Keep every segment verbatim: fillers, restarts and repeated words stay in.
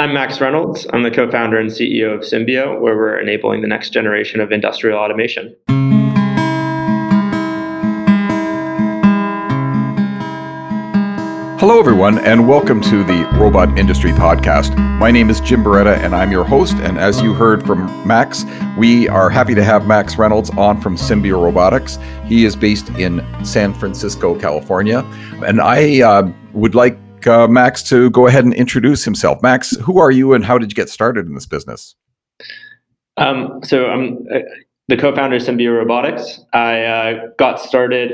I'm Max Reynolds. I'm the co-founder and C E O of Symbio, where we're enabling the next generation of industrial automation. Hello, everyone, and welcome to the Robot Industry Podcast. My name is Jim Beretta, and I'm your host. And as you heard from Max, we are happy to have Max Reynolds on from Symbio Robotics. He is based in San Francisco, California. And I uh, would like uh, Max to go ahead and introduce himself. Max, who are you and how did you get started in this business? Um, so I'm uh, the co-founder of Symbio Robotics. I uh, got started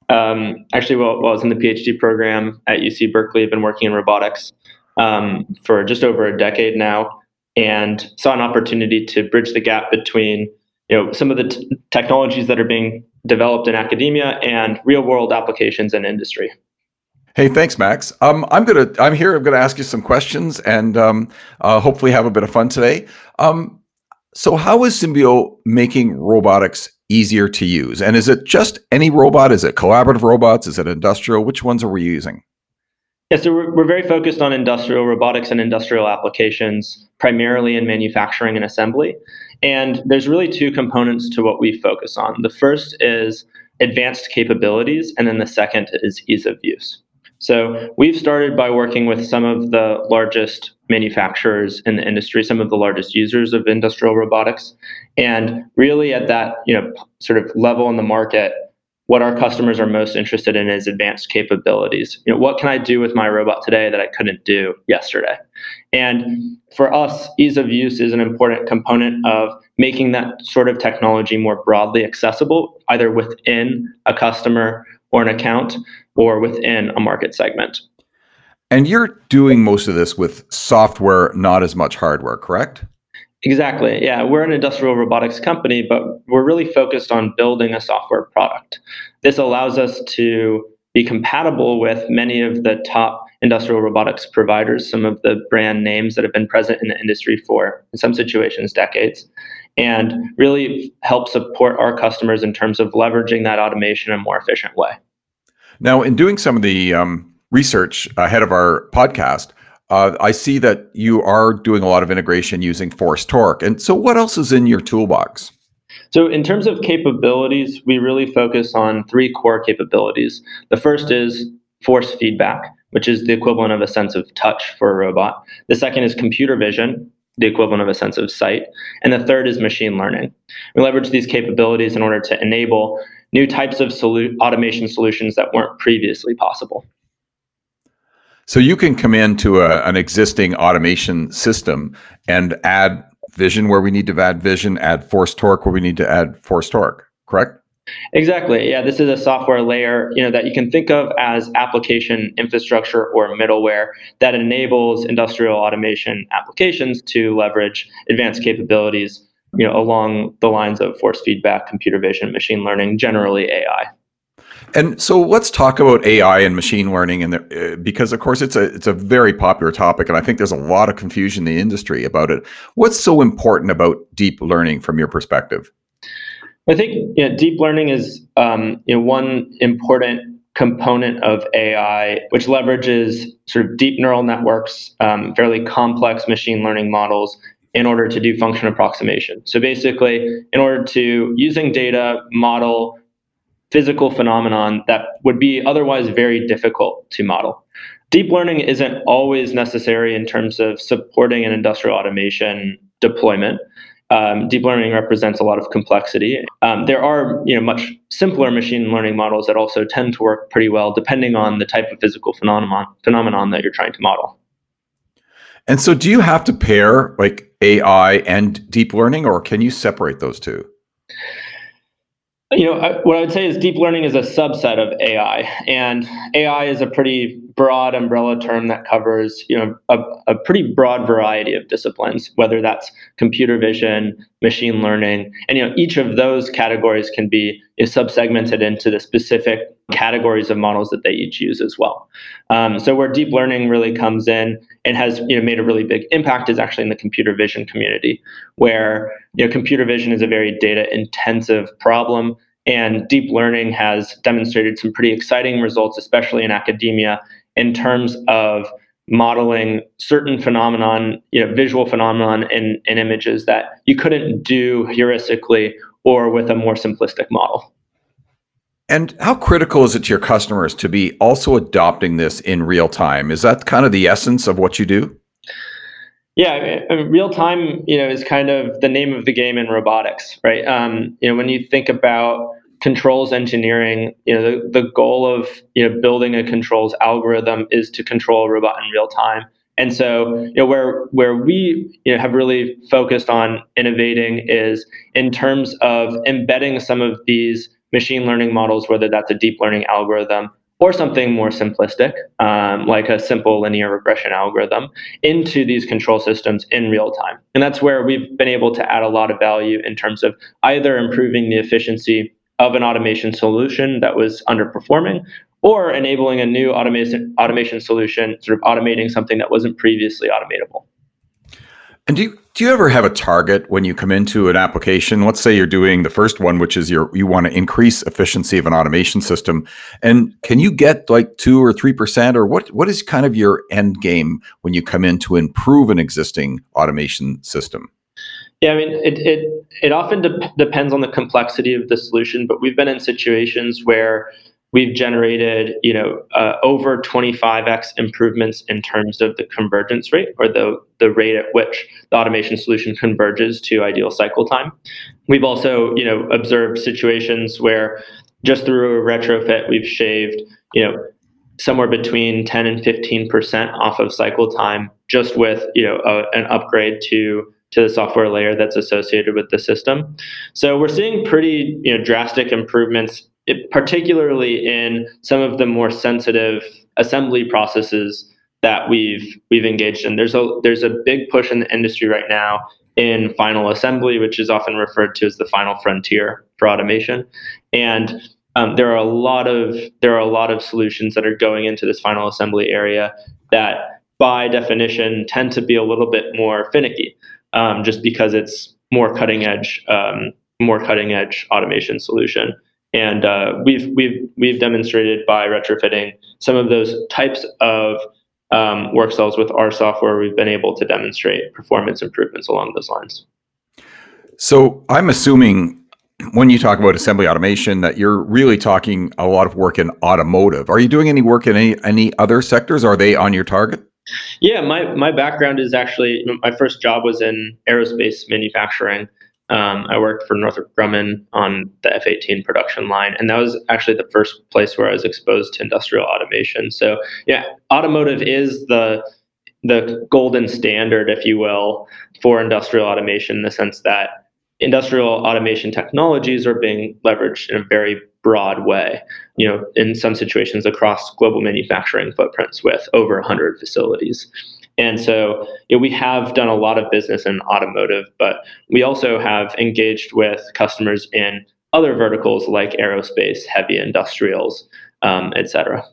Um, actually, while, while I was in the PhD program at U C Berkeley, I've been working in robotics um, for just over a decade now, and saw an opportunity to bridge the gap between, you know, some of the t- technologies that are being developed in academia and real-world applications in industry. Hey, thanks, Max. Um, I'm gonna. I'm here. I'm gonna ask you some questions and um, uh, hopefully have a bit of fun today. Um, so, how is Symbio making robotics easier to use? And is it just any robot? Is it collaborative robots? Is it industrial? Which ones are we using? Yeah, so we're, we're very focused on industrial robotics and industrial applications, primarily in manufacturing and assembly. And there's really two components to what we focus on. The first is advanced capabilities, and then the second is ease of use. So we've started by working with some of the largest manufacturers in the industry, some of the largest users of industrial robotics, and really at that, you know, sort of level in the market, what our customers are most interested in is advanced capabilities. You know, what can I do with my robot today that I couldn't do yesterday? And for us, ease of use is an important component of making that sort of technology more broadly accessible, either within a customer or an account or within a market segment. And you're doing most of this with software, not as much hardware, correct? Exactly. Yeah, we're an industrial robotics company, but we're really focused on building a software product. This allows us to be compatible with many of the top industrial robotics providers, some of the brand names that have been present in the industry for, in some situations, decades, and really help support our customers in terms of leveraging that automation in a more efficient way. Now, in doing some of the um, research ahead of our podcast, uh, I see that you are doing a lot of integration using Force Torque. And so what else is in your toolbox? So in terms of capabilities, we really focus on three core capabilities. The first is force feedback, which is the equivalent of a sense of touch for a robot. The second is computer vision, the equivalent of a sense of sight. And the third is machine learning. We leverage these capabilities in order to enable new types of solu- automation solutions that weren't previously possible. So you can come into a, an existing automation system and add vision where we need to add vision, add force torque where we need to add force torque, correct? Exactly. Yeah, this is a software layer, you know, that you can think of as application infrastructure or middleware that enables industrial automation applications to leverage advanced capabilities, you know, along the lines of force feedback, computer vision, machine learning, generally A I. And so let's talk about A I and machine learning, and uh, because of course it's a it's a very popular topic, and I think there's a lot of confusion in the industry about it. What's so important about deep learning from your perspective? I think, you know, deep learning is um, you know, one important component of A I, which leverages sort of deep neural networks, um, fairly complex machine learning models in order to do function approximation. So basically, in order to, using data, model physical phenomenon that would be otherwise very difficult to model. Deep learning isn't always necessary in terms of supporting an industrial automation deployment. Um, deep learning represents a lot of complexity. Um, there are, you know, much simpler machine learning models that also tend to work pretty well, depending on the type of physical phenomenon phenomenon that you're trying to model. And so, do you have to pair like A I and deep learning, or can you separate those two? You know, I, what I would say is deep learning is a subset of A I, and A I is a pretty broad umbrella term that covers, you know, a, a pretty broad variety of disciplines, whether that's computer vision, machine learning, and, you know, each of those categories can be is subsegmented into the specific categories of models that they each use as well. Um, so where deep learning really comes in and has, you know, made a really big impact is actually in the computer vision community, where, you know, computer vision is a very data intensive problem. And deep learning has demonstrated some pretty exciting results, especially in academia, in terms of modeling certain phenomenon, you know, visual phenomenon in, in images that you couldn't do heuristically or with a more simplistic model. And how critical is it to your customers to be also adopting this in real time? Is that kind of the essence of what you do? Yeah, I mean, real time, you know, is kind of the name of the game in robotics, right? Um, you know, when you think about controls engineering, you know, the, the goal of you know building a controls algorithm is to control a robot in real time. And so, you know, where where we you know have really focused on innovating is in terms of embedding some of these machine learning models, whether that's a deep learning algorithm or something more simplistic, um, like a simple linear regression algorithm, into these control systems in real time. And that's where we've been able to add a lot of value in terms of either improving the efficiency of an automation solution that was underperforming, or enabling a new automation automation solution, sort of automating something that wasn't previously automatable. And do you, do you ever have a target when you come into an application? Let's say you're doing the first one, which is your you want to increase efficiency of an automation system. And can you get like two or three percent, or what what is kind of your end game when you come in to improve an existing automation system? Yeah, I mean, it it it often de- depends on the complexity of the solution, but we've been in situations where we've generated, you know, uh, over twenty-five x improvements in terms of the convergence rate, or the the rate at which the automation solution converges to ideal cycle time. We've also, you know, observed situations where just through a retrofit, we've shaved, you know, somewhere between ten and fifteen percent off of cycle time just with, you know, a, an upgrade to to the software layer that's associated with the system. So we're seeing pretty, you know, drastic improvements, it, particularly in some of the more sensitive assembly processes that we've we've engaged in. There's a there's a big push in the industry right now in final assembly, which is often referred to as the final frontier for automation. And um, there are a lot of there are a lot of solutions that are going into this final assembly area that, by definition, tend to be a little bit more finicky, um, just because it's more cutting edge, um, more cutting edge automation solution. And uh, we've we've we've demonstrated by retrofitting some of those types of um, work cells with our software, we've been able to demonstrate performance improvements along those lines. So I'm assuming when you talk about assembly automation that you're really talking a lot of work in automotive. Are you doing any work in any any other sectors? Are they on your target? Yeah, my my background is actually, my first job was in aerospace manufacturing. Um, I worked for Northrop Grumman on the F eighteen production line, and that was actually the first place where I was exposed to industrial automation. So, yeah, automotive is the the golden standard, if you will, for industrial automation, in the sense that industrial automation technologies are being leveraged in a very broad way, you know, in some situations across global manufacturing footprints with over one hundred facilities. And so, you know, we have done a lot of business in automotive, but we also have engaged with customers in other verticals like aerospace, heavy industrials, um, et cetera.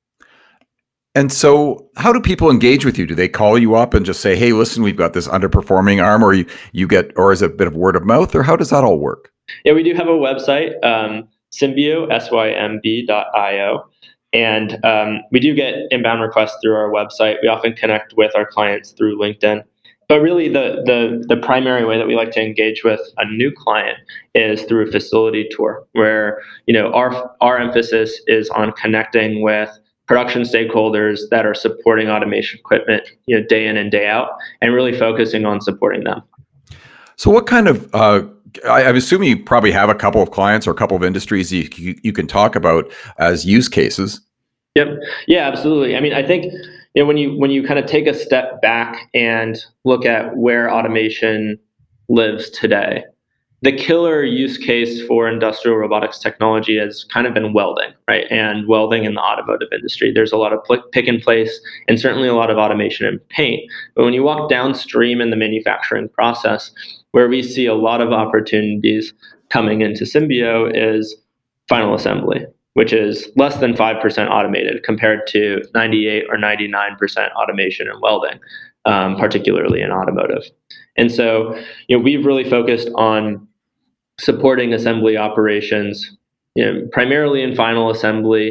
And so how do people engage with you? Do they call you up and just say, hey, listen, we've got this underperforming arm, or you, you get, or is it a bit of word of mouth, or how does that all work? Yeah, we do have a website, um, Symbio, S Y M B dot I O. And um, we do get inbound requests through our website. We often connect with our clients through LinkedIn. But really, the, the the primary way that we like to engage with a new client is through a facility tour, where, you know, our our emphasis is on connecting with production stakeholders that are supporting automation equipment, you know, day in and day out, and really focusing on supporting them. So, what kind of uh, I, I'm assuming you probably have a couple of clients or a couple of industries you, you you can talk about as use cases. Yep. Yeah, absolutely. I mean, I think, you know, when you when you kind of take a step back and look at where automation lives today, the killer use case for industrial robotics technology has kind of been welding, right? And welding in the automotive industry. There's a lot of pick and place, and certainly a lot of automation in paint. But when you walk downstream in the manufacturing process, where we see a lot of opportunities coming into Symbio is final assembly, which is less than five percent automated compared to ninety-eight or ninety-nine percent automation in welding, um, particularly in automotive. And so, you know, we've really focused on supporting assembly operations, you know, primarily in final assembly,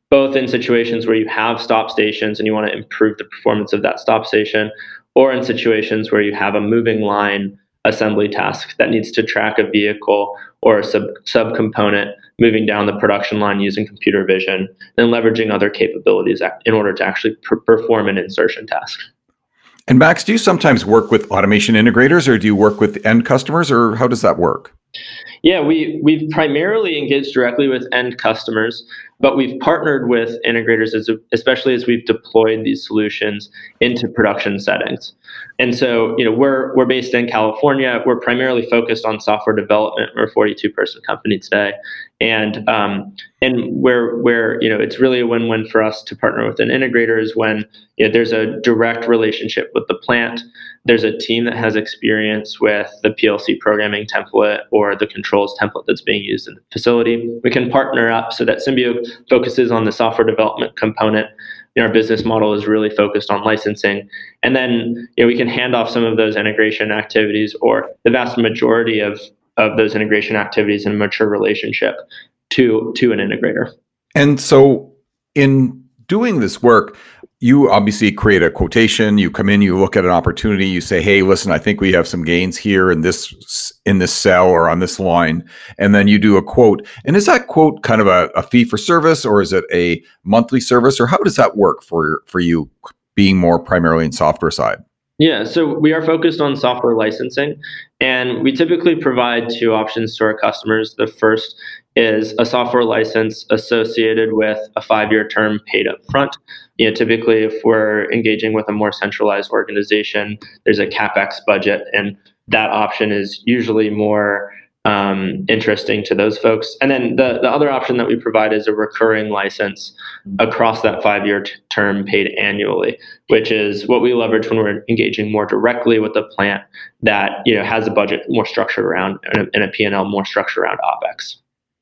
both in situations where you have stop stations and you want to improve the performance of that stop station, or in situations where you have a moving line assembly task that needs to track a vehicle or a sub subcomponent moving down the production line using computer vision, and leveraging other capabilities in order to actually per perform an insertion task. And Max, do you sometimes work with automation integrators, or do you work with end customers, or how does that work? Yeah, we, we've primarily engaged directly with end customers, but we've partnered with integrators, as, especially as we've deployed these solutions into production settings. And so, you know, we're, we're based in California. We're primarily focused on software development. We're a forty-two person company today. And, um, and where, where, you know, it's really a win-win for us to partner with an integrator is when, you know, there's a direct relationship with the plant. There's a team that has experience with the P L C programming template or the controls template that's being used in the facility. We can partner up so that Symbio focuses on the software development component. You know, our business model is really focused on licensing. And then, you know, we can hand off some of those integration activities, or the vast majority of, of those integration activities in a mature relationship to, to an integrator. And so in doing this work, you obviously create a quotation, you come in, you look at an opportunity, you say, hey, listen, I think we have some gains here in this in this cell or on this line, and then you do a quote. And is that quote kind of a, a fee for service, or is it a monthly service, or how does that work for, for you being more primarily in software side? Yeah, so we are focused on software licensing, and we typically provide two options to our customers. The first is a software license associated with a five-year term paid up front. You know, typically, if we're engaging with a more centralized organization, there's a CapEx budget, and that option is usually more um, interesting to those folks. And then the, the other option that we provide is a recurring license across that five-year t- term paid annually, which is what we leverage when we're engaging more directly with the plant that, you know, has a budget more structured around and a, and a P and L more structured around OpEx.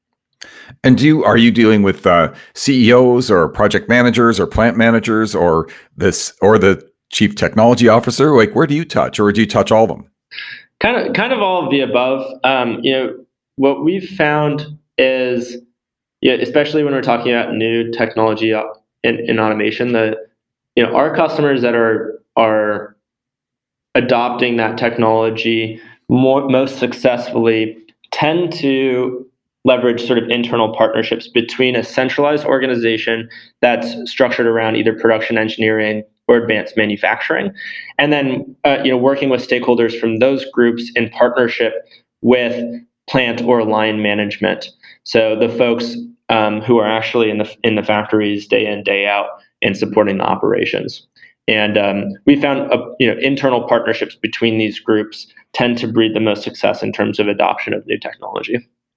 And do you, are you dealing with uh, C E Os or project managers or plant managers or this or the chief technology officer? Like, where do you touch, or do you touch all of them? Kind of, kind of all of the above. Um, you know, what we've found is, yeah, especially when we're talking about new technology in, in automation, the you know our customers that are are adopting that technology more most successfully tend to leverage sort of internal partnerships between a centralized organization that's structured around either production engineering or advanced manufacturing, and then uh, you know working with stakeholders from those groups in partnership with plant or line management. So the folks um, who are actually in the in the factories day in, day out and supporting the operations. And um, we found uh, you know internal partnerships between these groups tend to breed the most success in terms of adoption of new technology.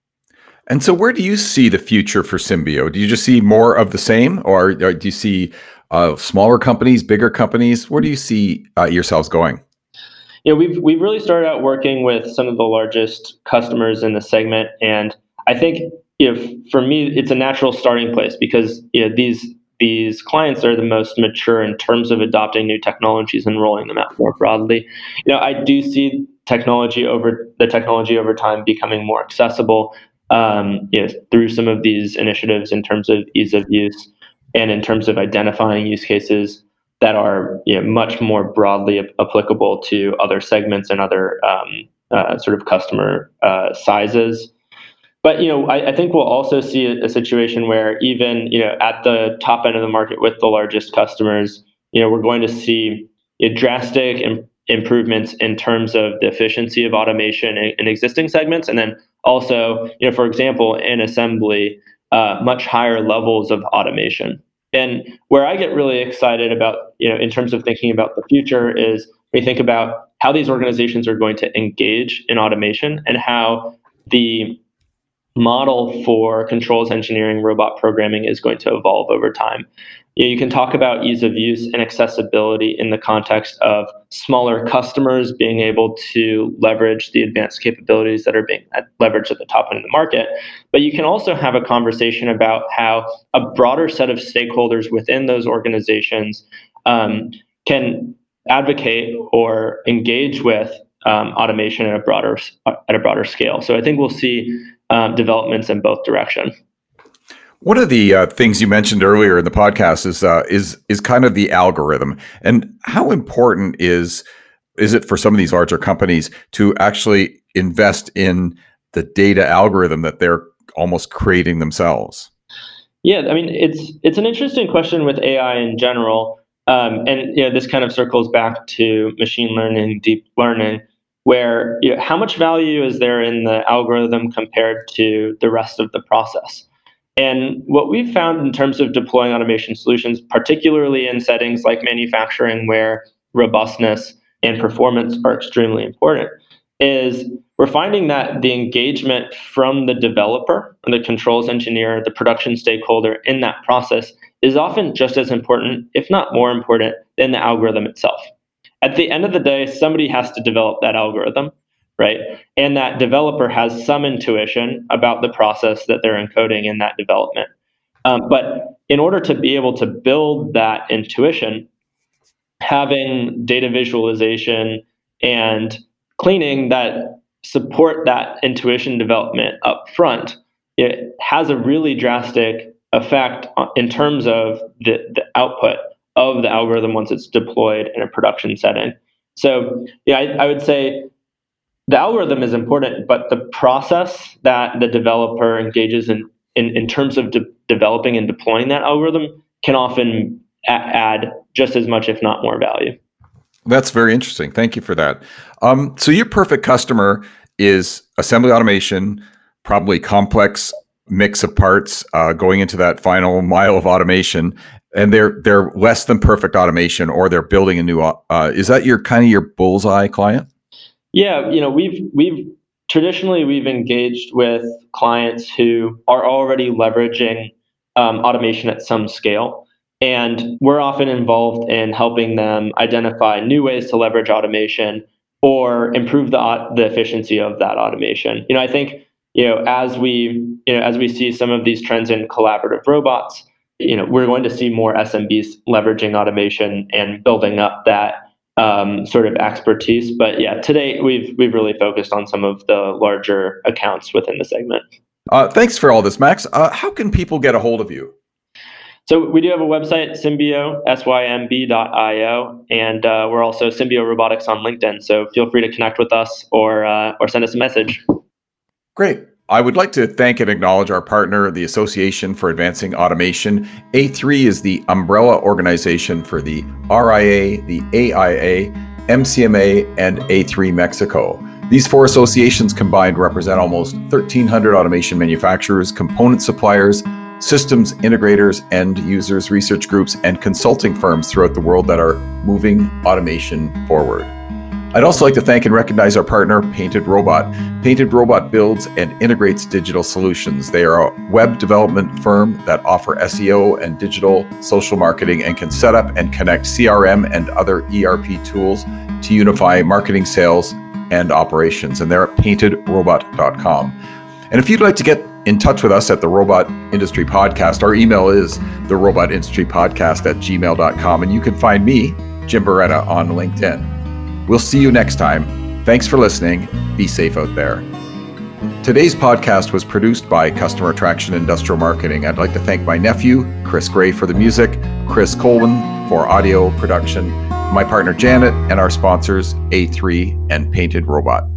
And so where do you see the future for Symbio? Do you just see more of the same, or, or do you see uh, smaller companies, bigger companies? Where do you see uh, yourselves going? You know, we've we've really started out working with some of the largest customers in the segment, and I think you know, for me, it's a natural starting place because you know, these these clients are the most mature in terms of adopting new technologies and rolling them out more broadly. You know, I do see technology over the technology over time becoming more accessible. Um, you know, through some of these initiatives in terms of ease of use and in terms of identifying use cases that are you know, much more broadly ap- applicable to other segments and other um, uh, sort of customer uh, sizes. But you know, I, I think we'll also see a, a situation where even you know at the top end of the market with the largest customers, you know, we're going to see a drastic im- improvements in terms of the efficiency of automation in, in existing segments, and then also, you know, for example, in assembly, uh, much higher levels of automation. And where I get really excited about, you know, in terms of thinking about the future is we think about how these organizations are going to engage in automation and how the model for controls engineering robot programming is going to evolve over time. You know, you can talk about ease of use and accessibility in the context of smaller customers being able to leverage the advanced capabilities that are being leveraged at the top end of the market. But you can also have a conversation about how a broader set of stakeholders within those organizations um, can advocate or engage with um, automation at a broader at a broader scale. So I think we'll see um, developments in both directions. One of the uh, things you mentioned earlier in the podcast is uh, is is kind of the algorithm, and how important is is it for some of these larger companies to actually invest in the data algorithm that they're almost creating themselves? Yeah, I mean, it's it's an interesting question with A I in general, um, and you know, this kind of circles back to machine learning, deep learning, where you know, how much value is there in the algorithm compared to the rest of the process? And what we've found in terms of deploying automation solutions, particularly in settings like manufacturing where robustness and performance are extremely important, is we're finding that the engagement from the developer, the controls engineer, the production stakeholder in that process is often just as important, if not more important, than the algorithm itself. At the end of the day, somebody has to develop that algorithm, right? And that developer has some intuition about the process that they're encoding in that development. Um, but in order to be able to build that intuition, having data visualization and cleaning that support that intuition development up front, it has a really drastic effect in terms of the, the output of the algorithm once it's deployed in a production setting. So yeah, I, I would say the algorithm is important, but the process that the developer engages in in, in terms of de- developing and deploying that algorithm can often a- add just as much, if not more, value. That's very interesting. Thank you for that. Um, so your perfect customer is assembly automation, probably complex mix of parts uh, going into that final mile of automation, and they're they're less than perfect automation, or they're building a new. Uh, is that your kind of your bullseye client? Yeah, you know, we've we've traditionally we've engaged with clients who are already leveraging um, automation at some scale, and we're often involved in helping them identify new ways to leverage automation or improve the the efficiency of that automation. You know, I think you know as we you know as we see some of these trends in collaborative robots, you know, we're going to see more S M Bs leveraging automation and building up that Um, sort of expertise. But yeah, today we've we've really focused on some of the larger accounts within the segment. Uh, thanks for all this, Max. Uh, how can people get a hold of you? So we do have a website, Symbio, S Y M B dot I O, and uh, we're also Symbio Robotics on LinkedIn. So feel free to connect with us or uh, or send us a message. Great. I would like to thank and acknowledge our partner, the Association for Advancing Automation. A three is the umbrella organization for the R I A, the A I A, M C M A, and A three Mexico. These four associations combined represent almost thirteen hundred automation manufacturers, component suppliers, systems integrators, end users, research groups, and consulting firms throughout the world that are moving automation forward. I'd also like to thank and recognize our partner, Painted Robot. Painted Robot builds and integrates digital solutions. They are a web development firm that offer S E O and digital social marketing and can set up and connect C R M and other E R P tools to unify marketing, sales, and operations. And they're at painted robot dot com. And if you'd like to get in touch with us at the Robot Industry Podcast, our email is the robot industry podcast at gmail dot com. And you can find me, Jim Beretta, on LinkedIn. We'll see you next time. Thanks for listening. Be safe out there. Today's podcast was produced by Customer Attraction Industrial Marketing. I'd like to thank my nephew, Chris Gray, for the music, Chris Colvin for audio production, my partner Janet, and our sponsors, A three and Painted Robot.